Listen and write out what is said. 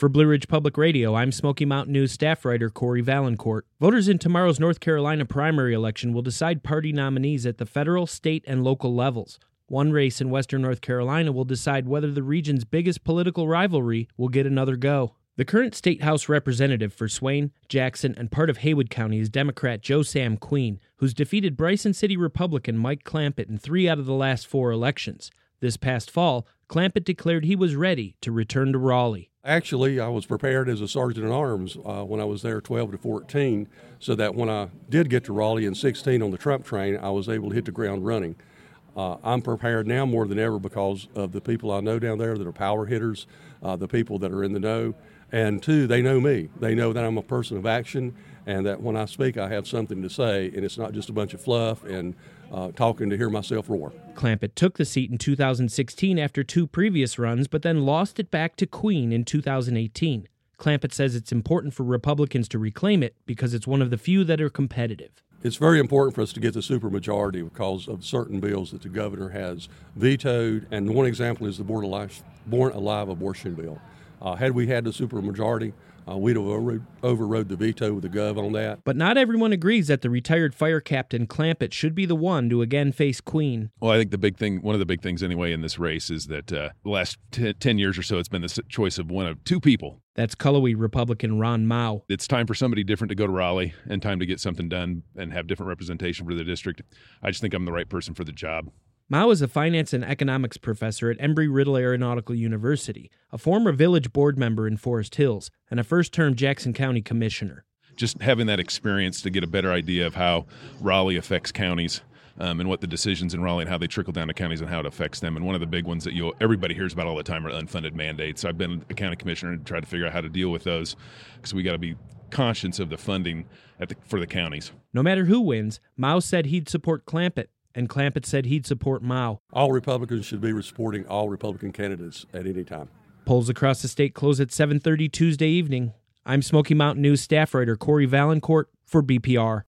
For Blue Ridge Public Radio, I'm Smoky Mountain News staff writer Corey Valancourt. Voters in tomorrow's North Carolina primary election will decide party nominees at the federal, state, and local levels. One race in western North Carolina will decide whether the region's biggest political rivalry will get another go. The current state house representative for Swain, Jackson, and part of Haywood County is Democrat Joe Sam Queen, who's defeated Bryson City Republican Mike Clampett in 3 out of the last 4 elections. This past fall, Clampett declared he was ready to return to Raleigh. Actually, I was prepared as a sergeant-at-arms when I was there 12 to 14, so that when I did get to Raleigh in 16 on the Trump train, I was able to hit the ground running. I'm prepared now more than ever because of the people I know down there that are power hitters, the people that are in the know, and 2, they know me. They know that I'm a person of action and that when I speak, I have something to say, and it's not just a bunch of fluff and talking to hear myself roar. Clampett took the seat in 2016 after 2 previous runs, but then lost it back to Queen in 2018. Clampett says it's important for Republicans to reclaim it because it's one of the few that are competitive. It's very important for us to get the supermajority because of certain bills that the governor has vetoed, and one example is the Born Alive abortion bill. Had we had the supermajority, we'd have overrode the veto with the gov on that. But not everyone agrees that the retired fire captain Clampett should be the one to again face Queen. Well, I think one of the big things anyway in this race is that the last 10 years or so, it's been the choice of one of 2 people. That's Cullowhee Republican Ron Mao. It's time for somebody different to go to Raleigh and time to get something done and have different representation for the district. I just think I'm the right person for the job. Mao is a finance and economics professor at Embry-Riddle Aeronautical University, a former village board member in Forest Hills, and a first-term Jackson County commissioner. Just having that experience to get a better idea of how Raleigh affects counties and what the decisions in Raleigh and how they trickle down to counties and how it affects them. And one of the big ones that everybody hears about all the time are unfunded mandates. I've been a county commissioner and tried to figure out how to deal with those because we got to be conscious of the funding for the counties. No matter who wins, Mao said he'd support Clampett, and Clampett said he'd support Mao. All Republicans should be supporting all Republican candidates at any time. Polls across the state close at 7:30 Tuesday evening. I'm Smoky Mountain News staff writer Corey Valancourt for BPR.